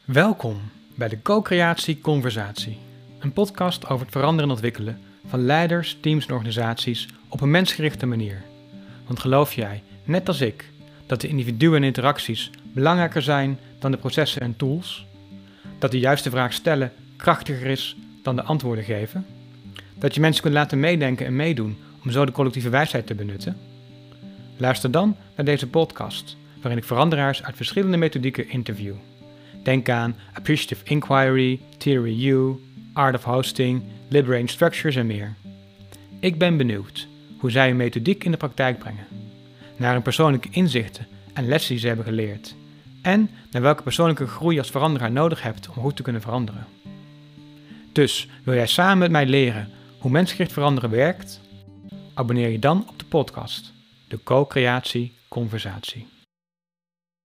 Welkom bij de Co-creatie Conversatie, een podcast over het veranderen en ontwikkelen van leiders, teams en organisaties op een mensgerichte manier. Want geloof jij, net als ik, dat de individuen en interacties belangrijker zijn dan de processen en tools? Dat de juiste vraag stellen krachtiger is dan de antwoorden geven? Dat je mensen kunt laten meedenken en meedoen om zo de collectieve wijsheid te benutten? Luister dan naar deze podcast, waarin ik veranderaars uit verschillende methodieken interview. Denk aan Appreciative Inquiry, Theory U, Art of Hosting, Liberating Structures en meer. Ik ben benieuwd hoe zij hun methodiek in de praktijk brengen. Naar hun persoonlijke inzichten en lessen die ze hebben geleerd. En naar welke persoonlijke groei als veranderaar nodig hebt om goed te kunnen veranderen. Dus wil jij samen met mij leren hoe mensgericht veranderen werkt? Abonneer je dan op de podcast, de Co-creatie Conversatie.